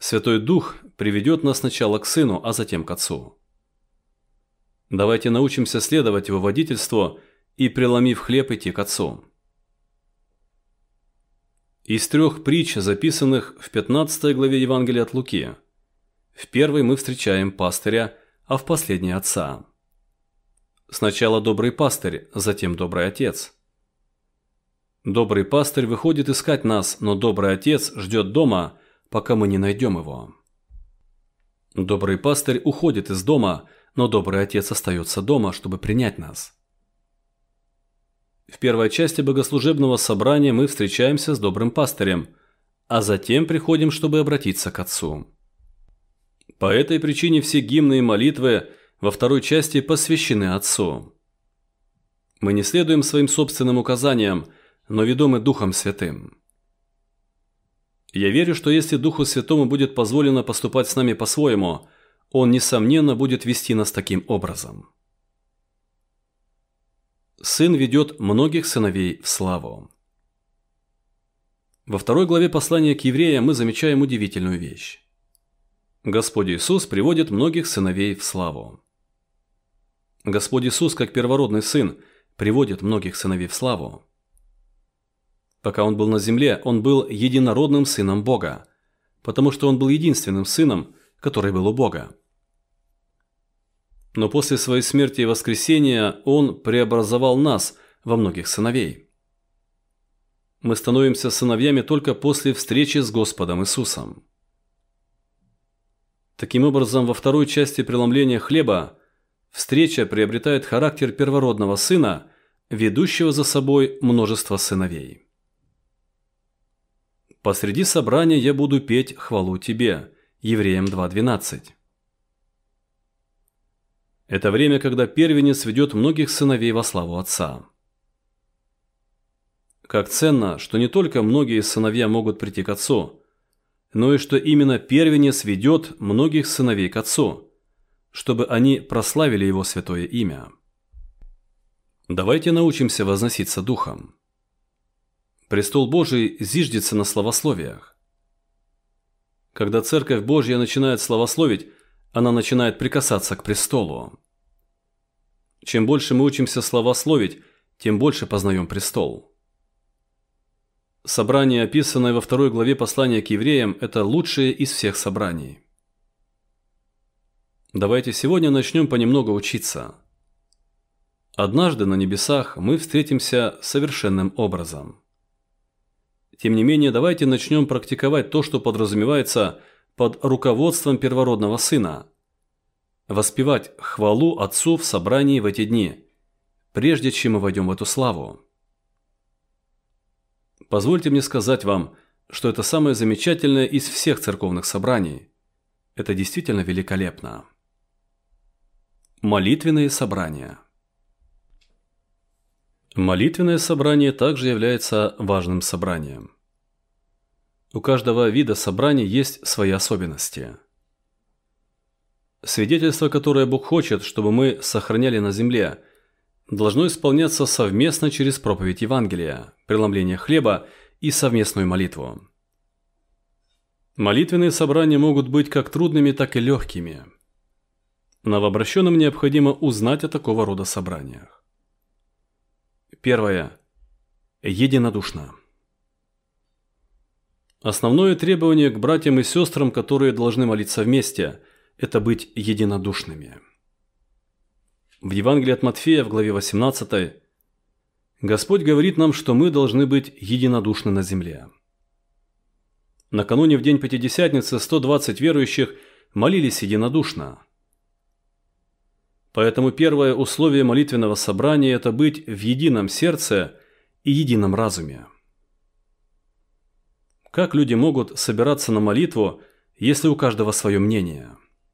Святой Дух приведет нас сначала к Сыну, а затем к Отцу. Давайте научимся следовать Его водительству и, преломив хлеб, идти к Отцу. Из 3 притч, записанных в 15 главе Евангелия от Луки, в первой мы встречаем пастыря, а в последней – отца. Сначала добрый пастырь, затем добрый отец. Добрый пастырь выходит искать нас, но добрый отец ждет дома, пока мы не найдем его. Добрый пастырь уходит из дома, но добрый отец остается дома, чтобы принять нас. В первой части богослужебного собрания мы встречаемся с добрым пастырем, а затем приходим, чтобы обратиться к Отцу. По этой причине все гимны и молитвы во второй части посвящены Отцу. Мы не следуем своим собственным указаниям, но ведомы Духом Святым. Я верю, что если Духу Святому будет позволено поступать с нами по-своему, Он, несомненно, будет вести нас таким образом. Сын ведет многих сыновей в славу. Во 2 главе послания к евреям мы замечаем удивительную вещь. Господь Иисус приводит многих сыновей в славу. Господь Иисус, как первородный Сын, приводит многих сыновей в славу. Пока Он был на земле, Он был единородным Сыном Бога, потому что Он был единственным Сыном, который был у Бога. Но после Своей смерти и воскресения Он преобразовал нас во многих сыновей. Мы становимся сыновьями только после встречи с Господом Иисусом. Таким образом, во второй части преломления хлеба встреча приобретает характер первородного сына, ведущего за собой множество сыновей. «Посреди собрания я буду петь хвалу Тебе» Евреям 2:12. Это время, когда первенец ведет многих сыновей во славу Отца. Как ценно, что не только многие сыновья могут прийти к Отцу, но и что именно первенец ведет многих сыновей к Отцу, чтобы они прославили Его святое имя. Давайте научимся возноситься Духом. Престол Божий зиждется на славословиях. Когда Церковь Божья начинает славословить, она начинает прикасаться к престолу. Чем больше мы учимся славословить, тем больше познаем престол. Собрание, описанное во 2 главе послания к евреям, это лучшее из всех собраний. Давайте сегодня начнем понемногу учиться. Однажды на небесах мы встретимся совершенным образом. Тем не менее, давайте начнем практиковать то, что подразумевается под руководством первородного Сына. Воспевать хвалу Отцу в собрании в эти дни, прежде чем мы войдем в эту славу. Позвольте мне сказать вам, что это самое замечательное из всех церковных собраний. Это действительно великолепно. Молитвенные собрания. Молитвенное собрание также является важным собранием. У каждого вида собраний есть свои особенности. Свидетельство, которое Бог хочет, чтобы мы сохраняли на земле, должно исполняться совместно через проповедь Евангелия, преломление хлеба и совместную молитву. Молитвенные собрания могут быть как трудными, так и легкими. Новообращенным необходимо узнать о такого рода собраниях. Первое. Единодушно. Основное требование к братьям и сестрам, которые должны молиться вместе, это быть единодушными. В Евангелии от Матфея в главе 18 Господь говорит нам, что мы должны быть единодушны на земле. Накануне в день Пятидесятницы 120 верующих молились единодушно. Поэтому первое условие молитвенного собрания – это быть в едином сердце и едином разуме. Как люди могут собираться на молитву, если у каждого свое мнение?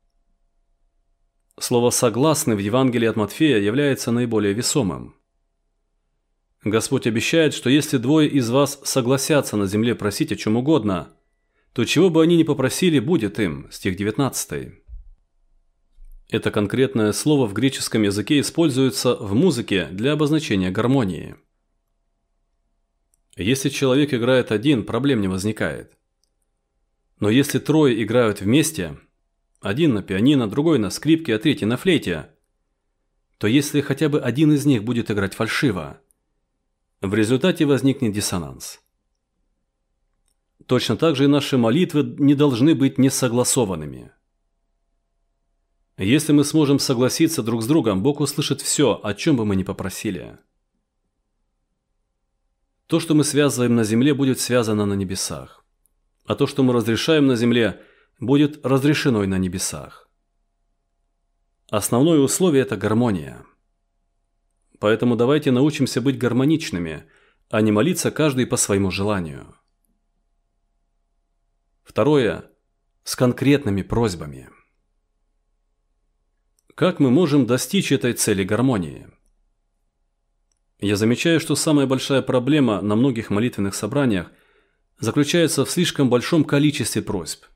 Слово «согласны» в Евангелии от Матфея является наиболее весомым. Господь обещает, что если 2 из вас согласятся на земле просить о чем угодно, то чего бы они ни попросили, будет им. Стих 19. Это конкретное слово в греческом языке используется в музыке для обозначения гармонии. Если человек играет один, проблем не возникает. Но если трое играют вместе, один на пианино, другой на скрипке, а третий на флейте, то если хотя бы один из них будет играть фальшиво, в результате возникнет диссонанс. Точно так же и наши молитвы не должны быть несогласованными. Если мы сможем согласиться друг с другом, Бог услышит все, о чем бы мы ни попросили. То, что мы связываем на земле, будет связано на небесах. А то, что мы разрешаем на земле, будет разрешено и на небесах. Основное условие – это гармония. Поэтому давайте научимся быть гармоничными, а не молиться каждый по своему желанию. Второе – с конкретными просьбами. Как мы можем достичь этой цели гармонии? Я замечаю, что самая большая проблема на многих молитвенных собраниях заключается в слишком большом количестве просьб.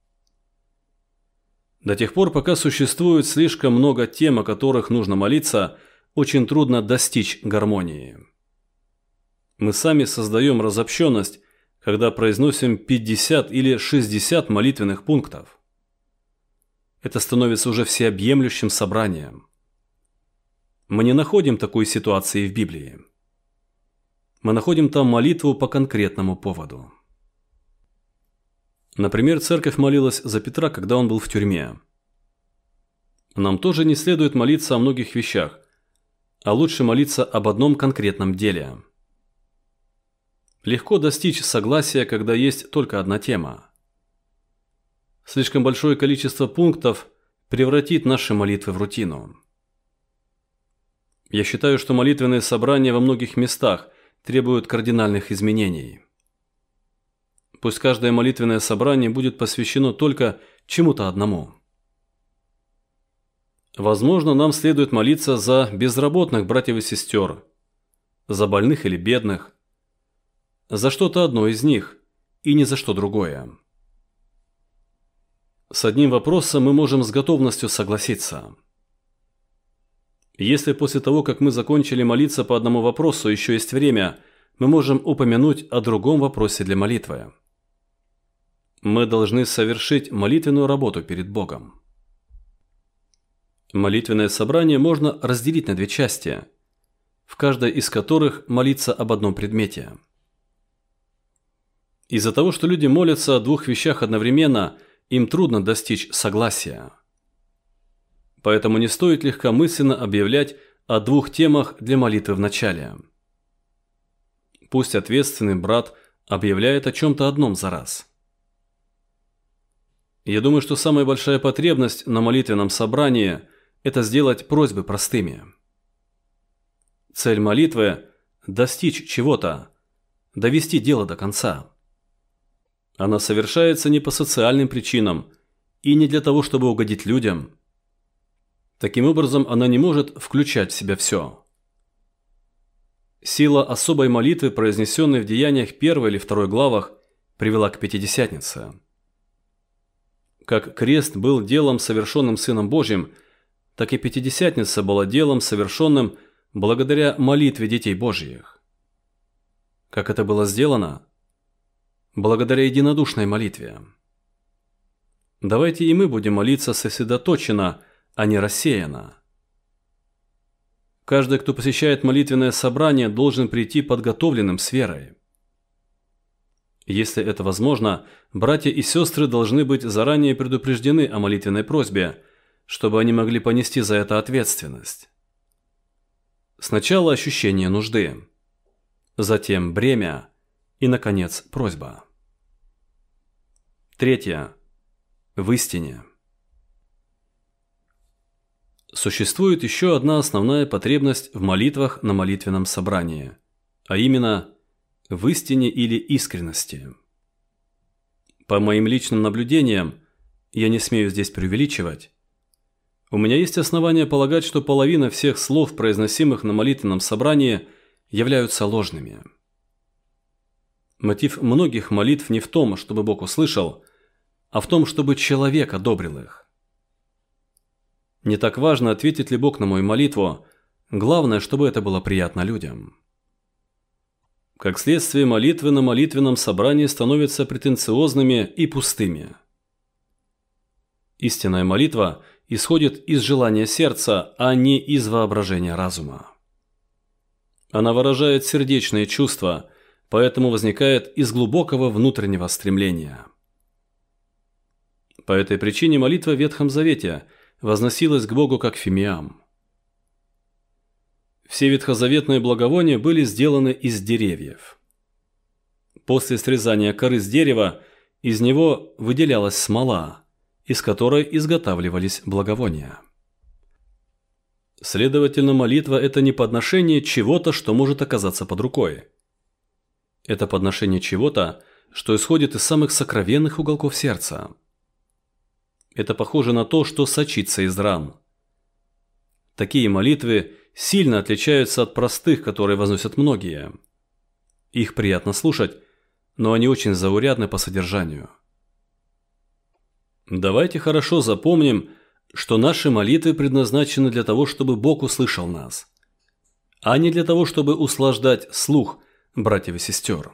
До тех пор, пока существует слишком много тем, о которых нужно молиться, очень трудно достичь гармонии. Мы сами создаем разобщенность, когда произносим 50 или 60 молитвенных пунктов. Это становится уже всеобъемлющим собранием. Мы не находим такой ситуации в Библии. Мы находим там молитву по конкретному поводу. Например, церковь молилась за Петра, когда он был в тюрьме. Нам тоже не следует молиться о многих вещах, а лучше молиться об одном конкретном деле. Легко достичь согласия, когда есть только одна тема. Слишком большое количество пунктов превратит наши молитвы в рутину. Я считаю, что молитвенные собрания во многих местах требуют кардинальных изменений. Пусть каждое молитвенное собрание будет посвящено только чему-то одному. Возможно, нам следует молиться за безработных братьев и сестер, за больных или бедных, за что-то одно из них и ни за что другое. С одним вопросом мы можем с готовностью согласиться. Если после того, как мы закончили молиться по одному вопросу, еще есть время, мы можем упомянуть о другом вопросе для молитвы. Мы должны совершить молитвенную работу перед Богом. Молитвенное собрание можно разделить на две части, в каждой из которых молиться об одном предмете. Из-за того, что люди молятся о двух вещах одновременно, им трудно достичь согласия. Поэтому не стоит легкомысленно объявлять о двух темах для молитвы в начале. Пусть ответственный брат объявляет о чем-то одном за раз. Я думаю, что самая большая потребность на молитвенном собрании – это сделать просьбы простыми. Цель молитвы – достичь чего-то, довести дело до конца. Она совершается не по социальным причинам и не для того, чтобы угодить людям. Таким образом, она не может включать в себя все. Сила особой молитвы, произнесенной в Деяниях 1 или 2 главах, привела к Пятидесятнице. Как крест был делом, совершенным Сыном Божьим, так и Пятидесятница была делом, совершенным благодаря молитве детей Божьих. Как это было сделано? Благодаря единодушной молитве. Давайте и мы будем молиться сосредоточенно, а не рассеянно. Каждый, кто посещает молитвенное собрание, должен прийти подготовленным с верой. Если это возможно, братья и сестры должны быть заранее предупреждены о молитвенной просьбе, чтобы они могли понести за это ответственность. Сначала ощущение нужды, затем бремя и, наконец, просьба. Третье. В истине. Существует еще одна основная потребность в молитвах на молитвенном собрании, а именно в истине или искренности. По моим личным наблюдениям, я не смею здесь преувеличивать, у меня есть основания полагать, что половина всех слов, произносимых на молитвенном собрании, являются ложными. Мотив многих молитв не в том, чтобы Бог услышал, а в том, чтобы человек одобрил их. Не так важно, ответит ли Бог на мою молитву, главное, чтобы это было приятно людям. Как следствие, молитвы на молитвенном собрании становятся претенциозными и пустыми. Истинная молитва исходит из желания сердца, а не из воображения разума. Она выражает сердечные чувства, поэтому возникает из глубокого внутреннего стремления. По этой причине молитва в Ветхом Завете возносилась к Богу как фимиам. Все ветхозаветные благовония были сделаны из деревьев. После срезания коры с дерева из него выделялась смола, из которой изготавливались благовония. Следовательно, молитва – это не подношение чего-то, что может оказаться под рукой. Это подношение чего-то, что исходит из самых сокровенных уголков сердца. Это похоже на то, что сочится из ран. Такие молитвы сильно отличаются от простых, которые возносят многие. Их приятно слушать, но они очень заурядны по содержанию. Давайте хорошо запомним, что наши молитвы предназначены для того, чтобы Бог услышал нас, а не для того, чтобы услаждать слух братьев и сестер.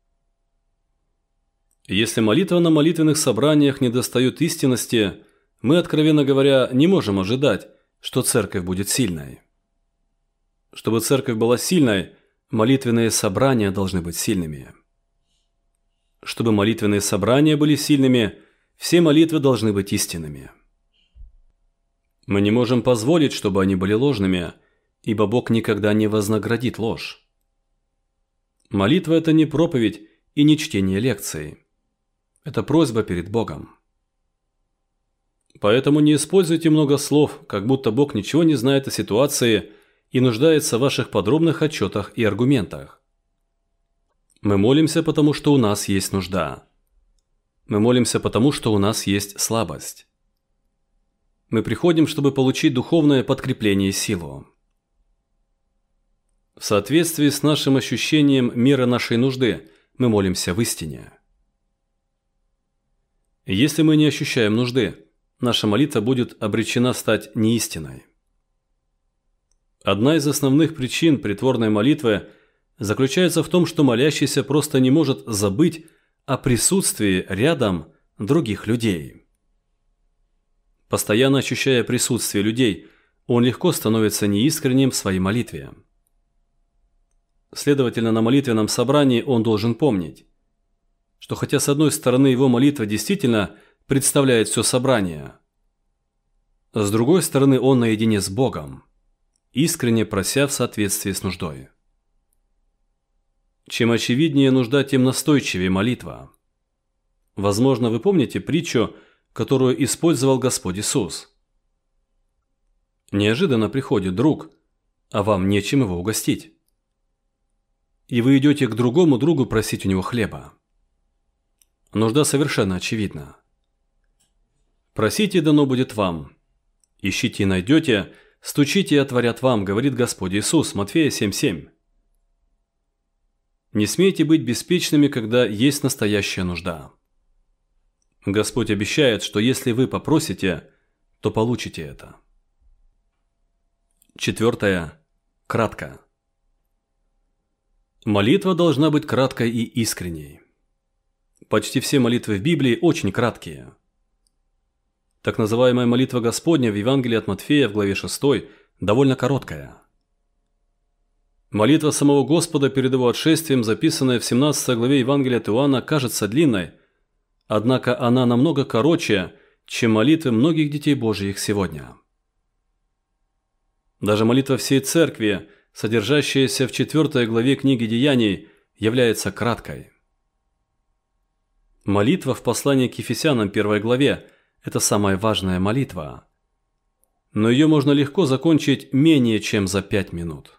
Если молитва на молитвенных собраниях недостает истинности, мы, откровенно говоря, не можем ожидать, что церковь будет сильной. Чтобы церковь была сильной, молитвенные собрания должны быть сильными. Чтобы молитвенные собрания были сильными, все молитвы должны быть истинными. Мы не можем позволить, чтобы они были ложными, ибо Бог никогда не вознаградит ложь. Молитва – это не проповедь и не чтение лекций. Это просьба перед Богом. Поэтому не используйте много слов, как будто Бог ничего не знает о ситуации и нуждается в ваших подробных отчетах и аргументах. Мы молимся, потому что у нас есть нужда. Мы молимся, потому что у нас есть слабость. Мы приходим, чтобы получить духовное подкрепление и силу. В соответствии с нашим ощущением меры нашей нужды, мы молимся в истине. Если мы не ощущаем нужды, наша молитва будет обречена стать неистинной. Одна из основных причин притворной молитвы заключается в том, что молящийся просто не может забыть о присутствии рядом других людей. Постоянно ощущая присутствие людей, он легко становится неискренним в своей молитве. Следовательно, на молитвенном собрании он должен помнить, что хотя с одной стороны его молитва действительно представляет все собрание, с другой стороны он наедине с Богом, искренне прося в соответствии с нуждой. Чем очевиднее нужда, тем настойчивее молитва. Возможно, вы помните притчу, которую использовал Господь Иисус. Неожиданно приходит друг, а вам нечем его угостить. И вы идете к другому другу просить у него хлеба. Нужда совершенно очевидна. «Просите, дано будет вам. Ищите и найдете, стучите и отворят вам», говорит Господь Иисус, Матфея 7:7. Не смейте быть беспечными, когда есть настоящая нужда. Господь обещает, что если вы попросите, то получите это. 4. Кратко. Молитва должна быть краткой и искренней. Почти все молитвы в Библии очень краткие. Так называемая молитва Господня в Евангелии от Матфея в главе 6 довольно короткая. Молитва самого Господа перед его отшествием, записанная в 17 главе Евангелия от Иоанна, кажется длинной, однако она намного короче, чем молитвы многих детей Божьих сегодня. Даже молитва всей церкви, содержащаяся в 4 главе книги Деяний, является краткой. Молитва в послании к Ефесянам 1 главе – это самая важная молитва, но ее можно легко закончить менее чем за 5 минут.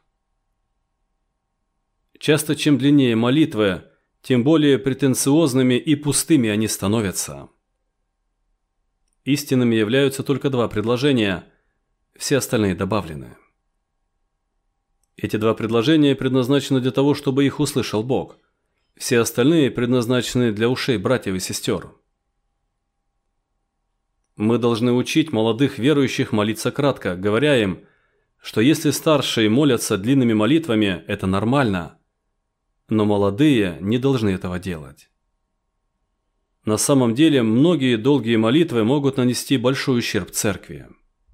Часто чем длиннее молитвы, тем более претенциозными и пустыми они становятся. Истинными являются только 2 предложения, все остальные добавлены. Эти 2 предложения предназначены для того, чтобы их услышал Бог. Все остальные предназначены для ушей братьев и сестер. Мы должны учить молодых верующих молиться кратко, говоря им, что если старшие молятся длинными молитвами, это нормально. но молодые не должны этого делать. На самом деле, многие долгие молитвы могут нанести большой ущерб церкви.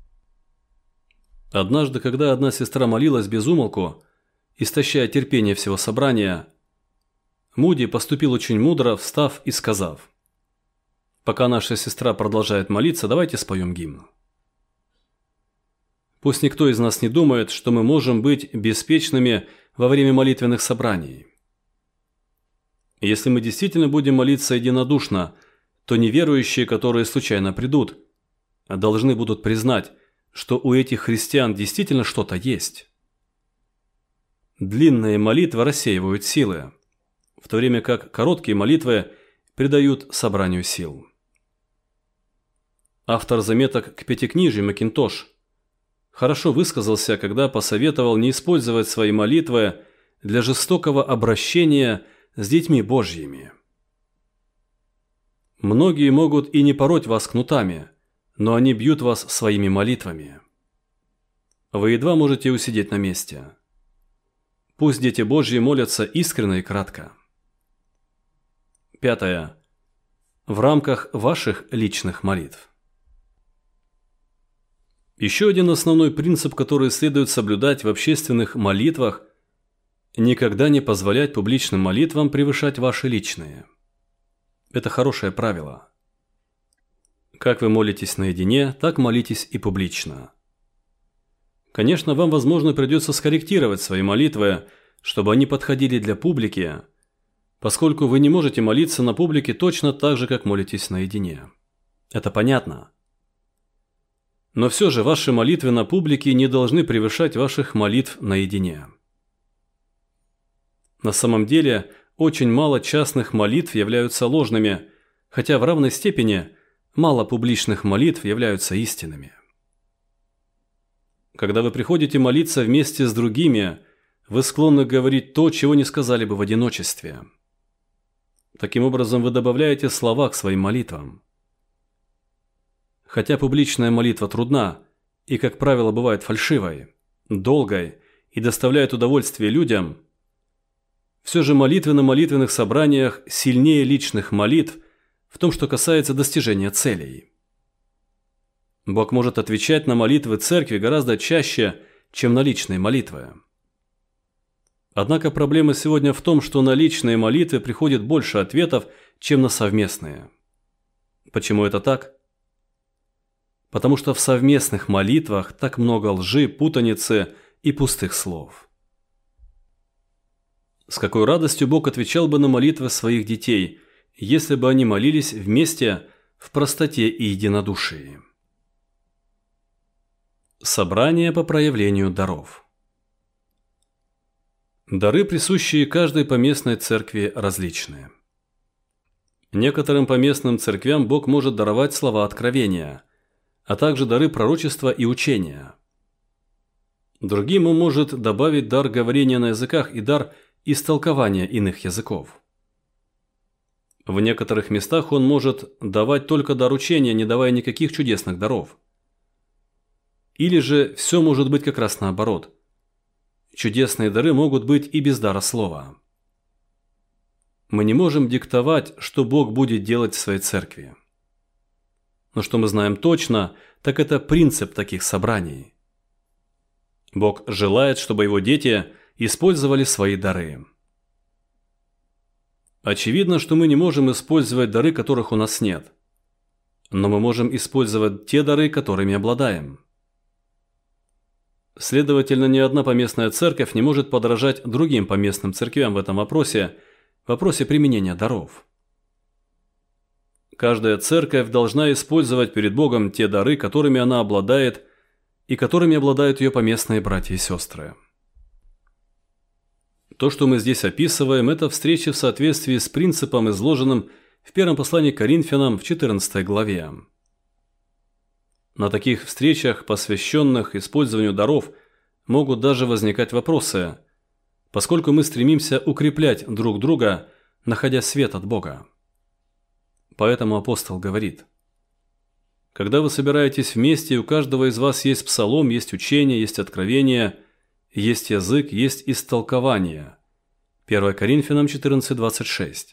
Однажды, когда одна сестра молилась без умолку, истощая терпение всего собрания, Муди поступил очень мудро, встав и сказав: «Пока наша сестра продолжает молиться, давайте споем гимн». Пусть никто из нас не думает, что мы можем быть беспечными во время молитвенных собраний. Если мы действительно будем молиться единодушно, то неверующие, которые случайно придут, должны будут признать, что у этих христиан действительно что-то есть. Длинные молитвы рассеивают силы, в то время как короткие молитвы придают собранию сил. Автор заметок к Пятикнижию Макинтош хорошо высказался, когда посоветовал не использовать свои молитвы для жестокого обращения с детьми Божьими. Многие могут и не пороть вас кнутами, но они бьют вас своими молитвами. Вы едва можете усидеть на месте. Пусть дети Божьи молятся искренне и кратко. 5. В рамках ваших личных молитв. Еще один основной принцип, который следует соблюдать в общественных молитвах – никогда не позволять публичным молитвам превышать ваши личные. Это хорошее правило. Как вы молитесь наедине, так молитесь и публично. Конечно, вам, возможно, придется скорректировать свои молитвы, чтобы они подходили для публики, поскольку вы не можете молиться на публике точно так же, как молитесь наедине. Это понятно. Но все же ваши молитвы на публике не должны превышать ваших молитв наедине. На самом деле, очень мало частных молитв являются ложными, хотя в равной степени мало публичных молитв являются истинными. Когда вы приходите молиться вместе с другими, вы склонны говорить то, чего не сказали бы в одиночестве. Таким образом, вы добавляете слова к своим молитвам. Хотя публичная молитва трудна и, как правило, бывает фальшивой, долгой и доставляет удовольствие людям, все же молитвы на молитвенных собраниях сильнее личных молитв в том, что касается достижения целей. Бог может отвечать на молитвы церкви гораздо чаще, чем на личные молитвы. Однако проблема сегодня в том, что на личные молитвы приходит больше ответов, чем на совместные. Почему это так? Потому что в совместных молитвах так много лжи, путаницы и пустых слов. С какой радостью Бог отвечал бы на молитвы своих детей, если бы они молились вместе в простоте и единодушии. Собрание по проявлению даров. Дары, присущие каждой поместной церкви, различны. Некоторым поместным церквям Бог может даровать слова откровения, а также дары пророчества и учения. Другим Он может добавить дар говорения на языках и дар истолкования иных языков. В некоторых местах Он может давать только дар учения, не давая никаких чудесных даров. Или же все может быть как раз наоборот. Чудесные дары могут быть и без дара слова. Мы не можем диктовать, что Бог будет делать в своей церкви. Но что мы знаем точно, так это принцип таких собраний. Бог желает, чтобы Его дети использовали свои дары. Очевидно, что мы не можем использовать дары, которых у нас нет. Но мы можем использовать те дары, которыми обладаем. Следовательно, ни одна поместная церковь не может подражать другим поместным церквям в этом вопросе применения даров. Каждая церковь должна использовать перед Богом те дары, которыми она обладает и которыми обладают ее поместные братья и сестры. То, что мы здесь описываем, это встречи в соответствии с принципом, изложенным в первом послании к Коринфянам в 14 главе. На таких встречах, посвященных использованию даров, могут даже возникать вопросы, поскольку мы стремимся укреплять друг друга, находя свет от Бога. Поэтому апостол говорит: когда вы собираетесь вместе, и у каждого из вас есть псалом, есть учение, есть откровение, есть язык, есть истолкование, 1 Коринфянам 14:26.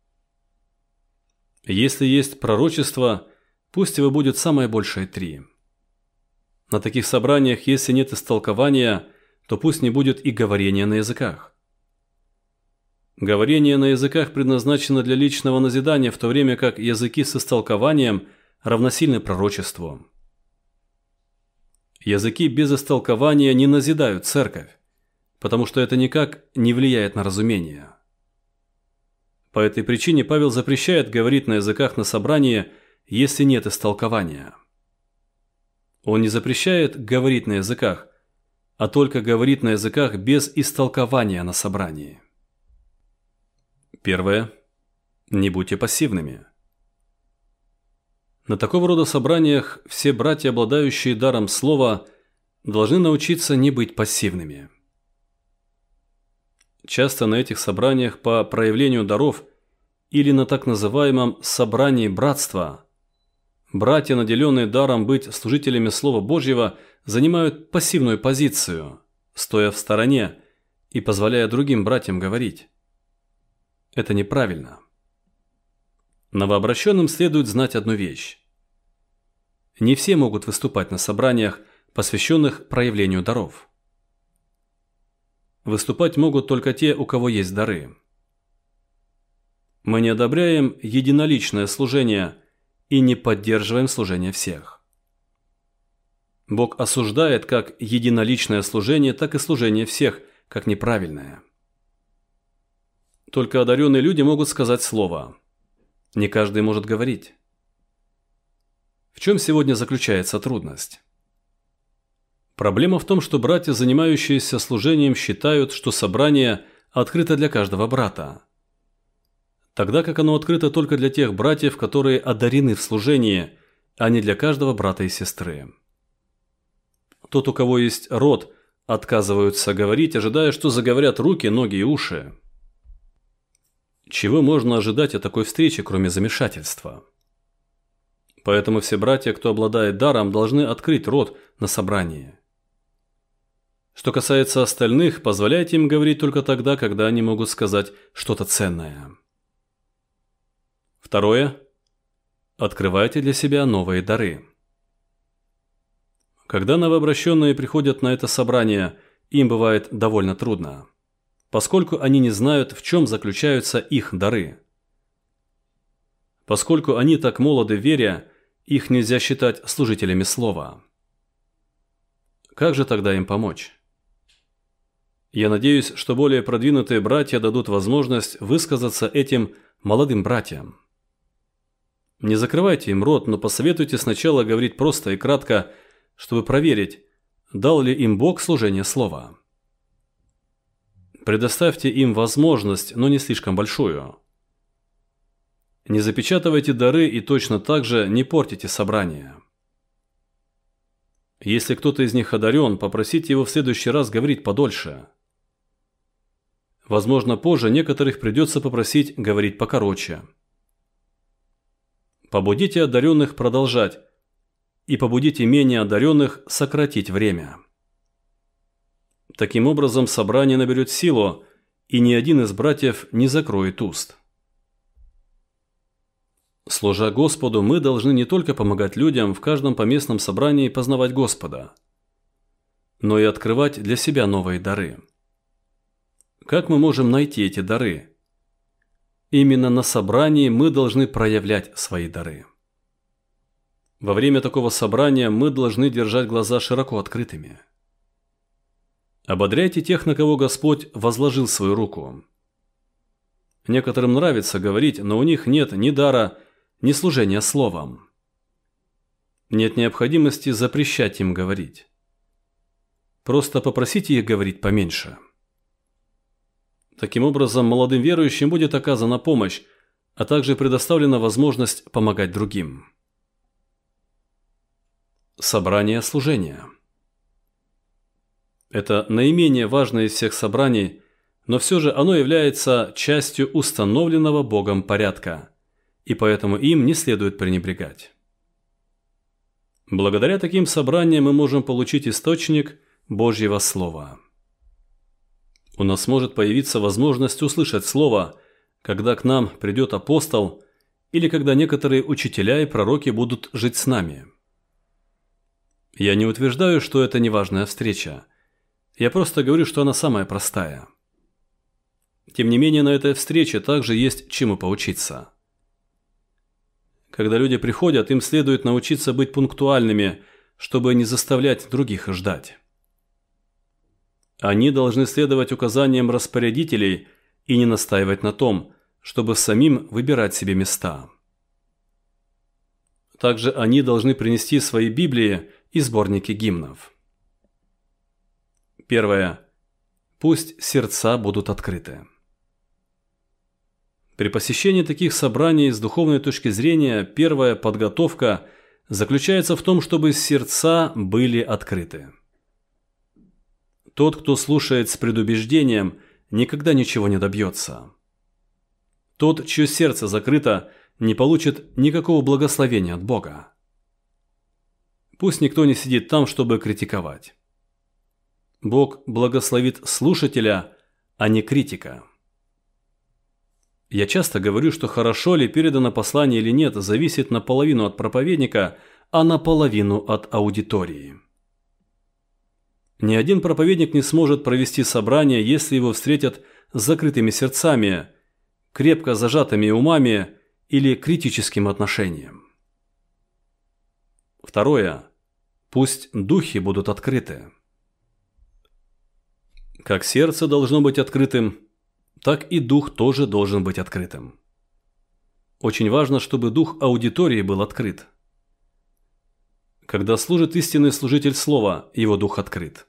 Если есть пророчество, пусть его будет самое большее 3. На таких собраниях, если нет истолкования, то пусть не будет и говорения на языках. Говорение на языках предназначено для личного назидания, в то время как языки с истолкованием равносильны пророчеству. Языки без истолкования не назидают церковь, потому что это никак не влияет на разумение. По этой причине Павел запрещает говорить на языках на собрании, если нет истолкования. Он не запрещает говорить на языках, а только говорит на языках без истолкования на собрании. Первое. Не будьте пассивными. На такого рода собраниях все братья, обладающие даром слова, должны научиться не быть пассивными. Часто на этих собраниях по проявлению даров или на так называемом собрании братства братья, наделенные даром быть служителями Слова Божьего, занимают пассивную позицию, стоя в стороне и позволяя другим братьям говорить. Это неправильно. Новообращенным следует знать одну вещь. Не все могут выступать на собраниях, посвященных проявлению даров. Выступать могут только те, у кого есть дары. Мы не одобряем единоличное служение и не поддерживаем служение всех. Бог осуждает как единоличное служение, так и служение всех, как неправильное. Только одаренные люди могут сказать слово. Не каждый может говорить. В чем сегодня заключается трудность? Проблема в том, что братья, занимающиеся служением, считают, что собрание открыто для каждого брата, тогда как оно открыто только для тех братьев, которые одарены в служении, а не для каждого брата и сестры. Тот, у кого есть рот, отказываются говорить, ожидая, что заговорят руки, ноги и уши. Чего можно ожидать от такой встречи, кроме замешательства? Поэтому все братья, кто обладает даром, должны открыть рот на собрании. Что касается остальных, позволяйте им говорить только тогда, когда они могут сказать что-то ценное. Второе. Открывайте для себя новые дары. Когда новообращенные приходят на это собрание, им бывает довольно трудно, поскольку они не знают, в чем заключаются их дары. Поскольку они так молоды в вере, их нельзя считать служителями слова. Как же тогда им помочь? Я надеюсь, что более продвинутые братья дадут возможность высказаться этим молодым братьям. Не закрывайте им рот, но посоветуйте сначала говорить просто и кратко, чтобы проверить, дал ли им Бог служение слова. Предоставьте им возможность, но не слишком большую. Не запечатывайте дары и точно так же не портите собрание. Если кто-то из них одарен, попросите его в следующий раз говорить подольше. Возможно, позже некоторых придется попросить говорить покороче. Побудите одаренных продолжать и побудите менее одаренных сократить время. Таким образом, собрание наберет силу, и ни один из братьев не закроет уст. Служа Господу, мы должны не только помогать людям в каждом поместном собрании познавать Господа, но и открывать для себя новые дары. Как мы можем найти эти дары? Именно на собрании мы должны проявлять свои дары. Во время такого собрания мы должны держать глаза широко открытыми. Ободряйте тех, на кого Господь возложил свою руку. Некоторым нравится говорить, но у них нет ни дара, ни служения словом. Нет необходимости запрещать им говорить. Просто попросите их говорить поменьше. Таким образом, молодым верующим будет оказана помощь, а также предоставлена возможность помогать другим. Собрание служения. Это наименее важное из всех собраний, но все же оно является частью установленного Богом порядка, и поэтому им не следует пренебрегать. Благодаря таким собраниям мы можем получить источник Божьего Слова. У нас может появиться возможность услышать слово, когда к нам придет апостол или когда некоторые учителя и пророки будут жить с нами. Я не утверждаю, что это неважная встреча. Я просто говорю, что она самая простая. Тем не менее, на этой встрече также есть чему поучиться. Когда люди приходят, им следует научиться быть пунктуальными, чтобы не заставлять других ждать. Они должны следовать указаниям распорядителей и не настаивать на том, чтобы самим выбирать себе места. Также они должны принести свои Библии и сборники гимнов. Первое. Пусть сердца будут открыты. При посещении таких собраний с духовной точки зрения первая подготовка заключается в том, чтобы сердца были открыты. Тот, кто слушает с предубеждением, никогда ничего не добьется. Тот, чье сердце закрыто, не получит никакого благословения от Бога. Пусть никто не сидит там, чтобы критиковать. Бог благословит слушателя, а не критика. Я часто говорю, что хорошо ли передано послание или нет, зависит наполовину от проповедника, а наполовину от аудитории. Ни один проповедник не сможет провести собрание, если его встретят с закрытыми сердцами, крепко зажатыми умами или критическим отношением. Второе. Пусть духи будут открыты. Как сердце должно быть открытым, так и дух тоже должен быть открытым. Очень важно, чтобы дух аудитории был открыт. Когда служит истинный служитель слова, его дух открыт.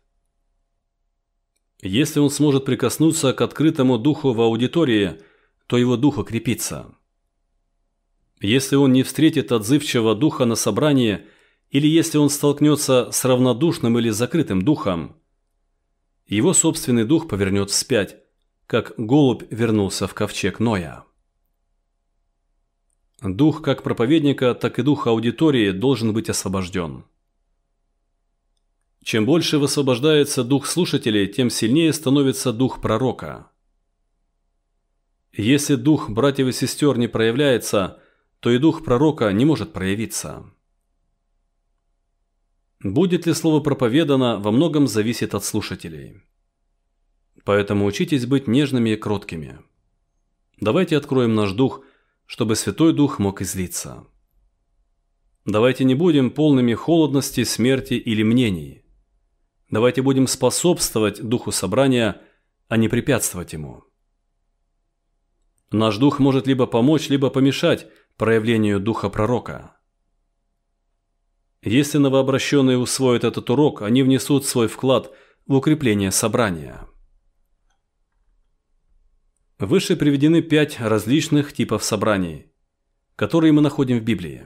Если он сможет прикоснуться к открытому духу в аудитории, то его дух укрепится. Если он не встретит отзывчивого духа на собрании, или если он столкнется с равнодушным или закрытым духом, его собственный дух повернет вспять, как голубь вернулся в ковчег Ноя. Дух как проповедника, так и дух аудитории должен быть освобожден. Чем больше высвобождается дух слушателей, тем сильнее становится дух пророка. Если дух братьев и сестер не проявляется, то и дух пророка не может проявиться. Будет ли слово проповедано, во многом зависит от слушателей. Поэтому учитесь быть нежными и кроткими. Давайте откроем наш дух, чтобы Святой Дух мог излиться. Давайте не будем полными холодности, смерти или мнений. Давайте будем способствовать духу собрания, а не препятствовать ему. Наш дух может либо помочь, либо помешать проявлению духа пророка. Если новообращенные усвоят этот урок, они внесут свой вклад в укрепление собрания. Выше приведены 5 различных типов собраний, которые мы находим в Библии.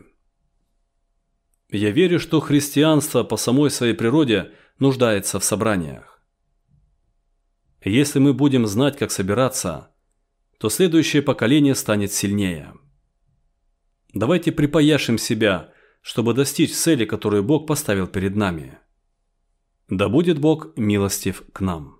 Я верю, что христианство по самой своей природе нуждается в собраниях. Если мы будем знать, как собираться, то следующее поколение станет сильнее. Давайте припаяшем себя, чтобы достичь цели, которую Бог поставил перед нами. Да будет Бог милостив к нам.